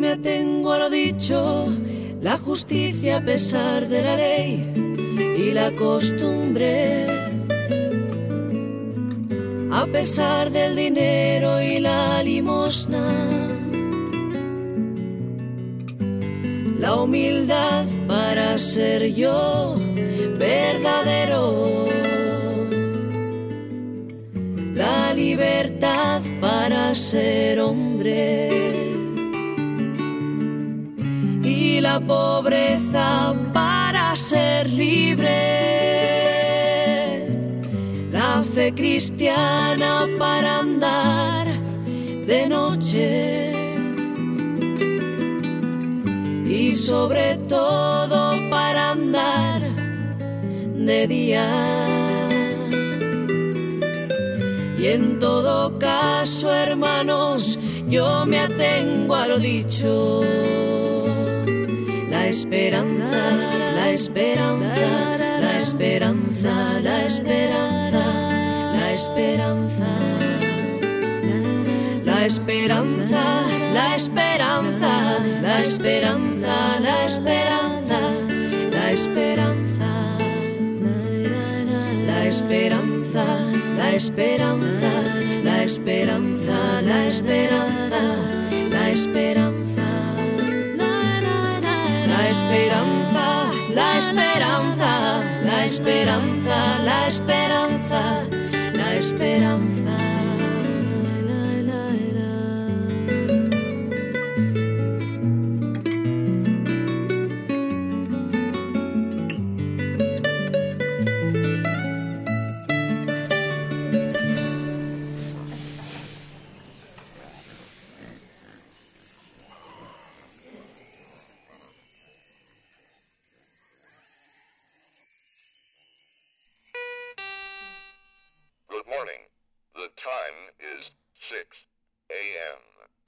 me atengo a lo dicho, la justicia a pesar de la ley y la costumbre, a pesar del dinero y la limosna, la humildad para ser yo verdadero, la libertad para ser hombre y la pobreza para ser libre, la fe cristiana para andar de noche y sobre todo para andar de día. Y en todo caso, hermanos, yo me atengo a lo dicho. La esperanza, la esperanza, la esperanza, la esperanza, la esperanza, la esperanza, la esperanza, la esperanza, la esperanza, la esperanza, la esperanza, la esperanza, la esperanza, la esperanza, la esperanza, la esperanza, la esperanza, la esperanza, la esperanza, la esperanza. Good morning. The time is 6 a.m.